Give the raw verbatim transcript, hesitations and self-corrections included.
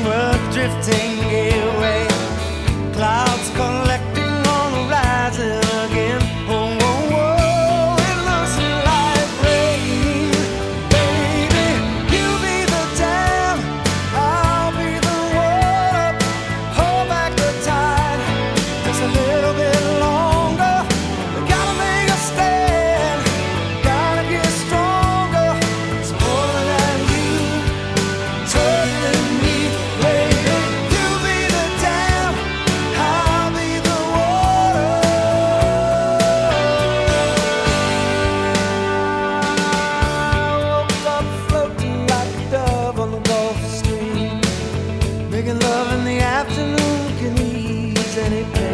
were drifting away, clouds collecting on the horizon again. Oh, oh, oh, it looks like rain. Baby, you be the dam, I'll be the water. Hold back the tide just a little bit longer. We gotta make a stand, gotta get stronger. It's more than you, tougher than me. Baby, you be the dam, I'll be the water. I woke up floating like a dove on the Gulf Stream, making love in the afternoon can ease any pain.